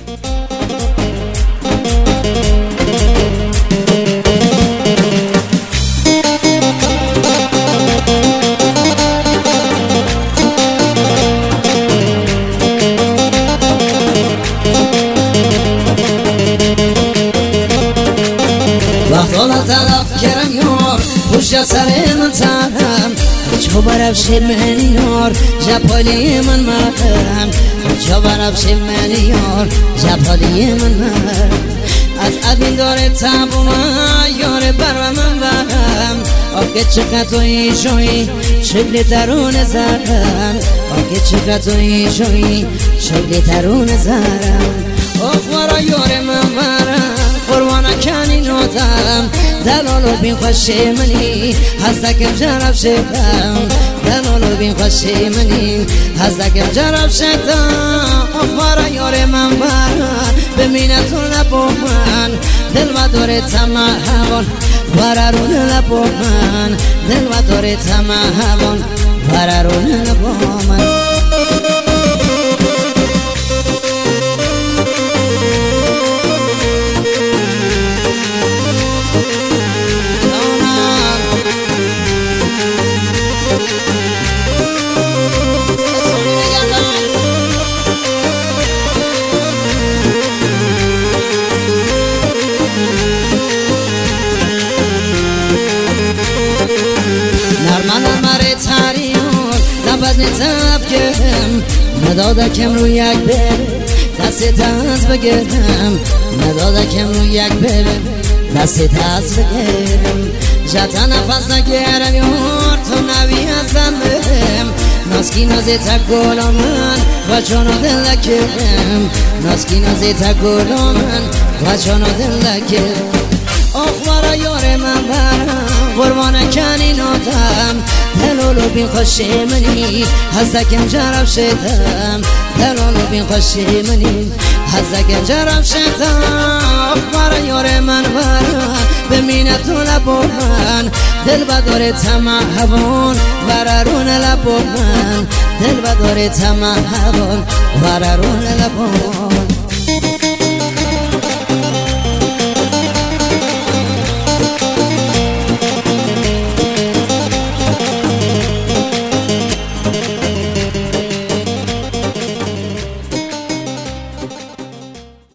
کرم یار پشت سر من ترم چو برفش من یار جپالی من مرم چو برفش من یار جپالی من مرم از ابین داره تب و من یار بر من برم آگه چقدر توی شوی شکل ترون زرم آگه چقدر توی شوی شکل ترون زرم آخوارا یار من برم قربانا کنی نوتم دلالو بین خوشی منی هستکم جرب شدم دلالو بین خوشی منی هستکم جرب شدم آخوارا یار من برم بمینتون لبو من دل و داره تمه هوان برارون لبو من دل و داره تمه هوان برارون لبو من ندادکم رو یک بره دست از بگیرم ندادکم رو یک بره دست از بگیرم جتا نفس نگیرم یار تو نوی ازم برم ناسکی نازی تا گولا من و چونو دل لکرم ناسکی نازی تا گولا من و چونو دل لکرم آخوارا یار من برم قربانه کنی ناتم دلالو بین خوشی منی هزکم جرب شدم دلالو بین خوشی منی هزکم جرب شدم آخوارا یار من برم بمینه تو لبو من دل بداره تمه هوان برارون لبو من دل بداره تمه هوان برارون لبو